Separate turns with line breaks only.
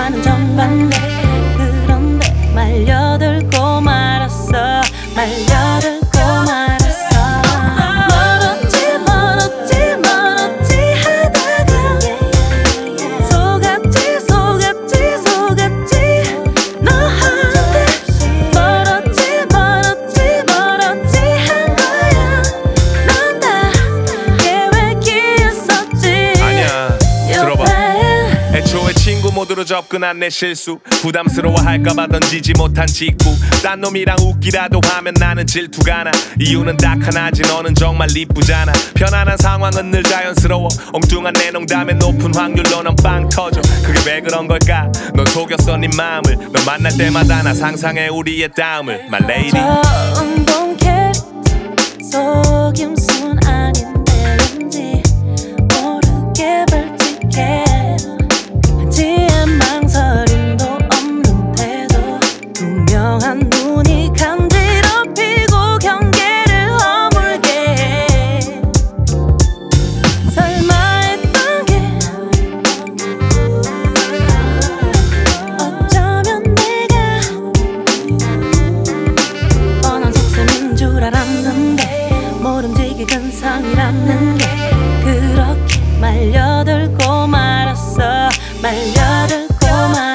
너와는 정반대. 그런데 말려들고 말았어. 말려들고 말았어. 멀었지 멀었지 멀었지 하다가 속았지 속았지 속았지 너한테. 멀었지 멀었지 멀었지 한 거야. 넌 다 계획이 있었지.
아니야, 들어봐. 애초에 친구 모드로 접근한 내 실수, 부담스러워할까봐 던지지 못한 직구. 딴 놈이랑 웃기라도 하면 나는 질투가 나. 이유는 딱 하나지, 너는 정말 이쁘잖아. 편안한 상황은 늘 자연스러워. 엉뚱한 내 농담에 높은 확률로 넌 빵 터져. 그게 왜 그런 걸까? 넌 속였어 네 마음을. 넌 만날 때마다 나 상상해 우리의 다음을. My lady.
처음 본 캐릭터 속임수는 아닌데 왠지 모르게 벌칙해. 한치의 망설임도 없는 태도. 분명한 눈이 간지럽히고 경계를 허물게 해. 설마 했던 게 어쩌면 내가 뻔한 속셈인 줄 알았는데 모름지기 근성이라는 게 그렇게 말려들고 말았어. 말려들고 말았어.